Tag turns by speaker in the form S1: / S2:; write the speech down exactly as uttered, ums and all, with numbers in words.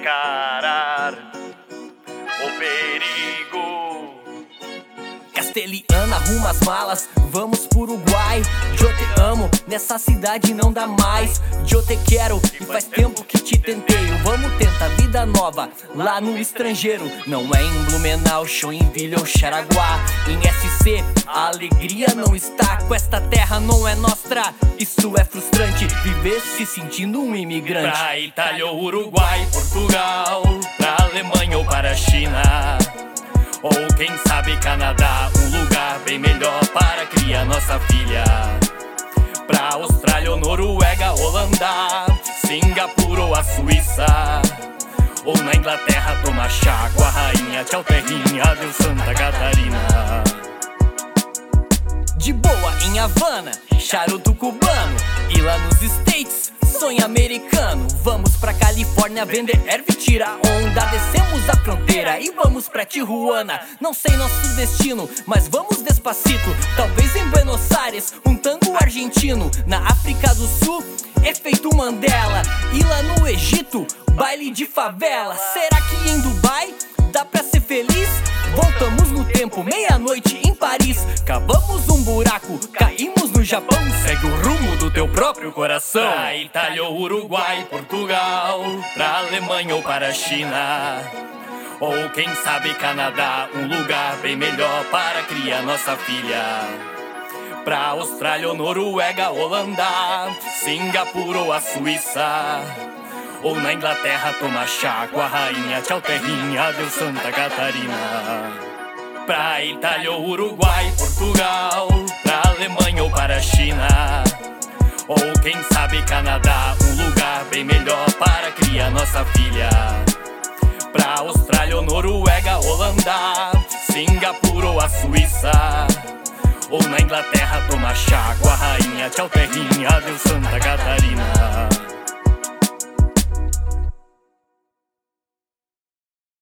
S1: encarar o perigo.
S2: Castelhana, arruma as malas, vamos pro Uruguai. Eu te amo, nessa cidade não dá mais. Eu te quero e faz tempo que te tenteio. Vamos tentar vida nova lá no estrangeiro. Não é em Blumenau, Joinville ou Xaraguá. Em S C a alegria não está. Com esta terra não é nossa. Isso é frustrante, viver se sentindo um imigrante.
S1: Pra Itália ou Uruguai, Portugal, pra Alemanha ou para a China, ou quem sabe Canadá, um lugar bem melhor para criar nossa filha. Pra Austrália ou Noruega, Holanda, Singapura ou a Suíça, ou na Inglaterra tomar chá com a rainha. Tchau terrinha, adeus Santa Catarina.
S2: De boa em Havana, charuto cubano. E lá nos States, sonho americano. Vamos pra Califórnia vender erva e tirar onda. Descemos a fronteira e vamos pra Tijuana. Não sei nosso destino, mas vamos despacito. Talvez em Buenos Aires, um tango argentino. Na África do Sul, efeito Mandela. E lá no Egito, baile de favela. Será que em Dubai dá pra ser feliz? Voltamos no tempo, meia-noite em Paris. Cavamos um buraco, caímos no Japão.
S1: Segue o rumo do teu próprio coração. Pra Itália ou Uruguai, Portugal, pra Alemanha ou para a China, ou quem sabe Canadá, um lugar bem melhor para criar nossa filha. Pra Austrália ou Noruega, Holanda, Singapura ou a Suíça, ou na Inglaterra tomar chá com a rainha. Tchau terrinha, adeus Santa Catarina. Pra Itália ou Uruguai, Portugal, pra Alemanha ou para a China, ou quem sabe Canadá, um lugar bem melhor para criar nossa filha. Pra Austrália ou Noruega, Holanda, Singapura ou a Suíça, ou na Inglaterra tomar chá com a rainha. Tchau terrinha, adeus Santa Catarina.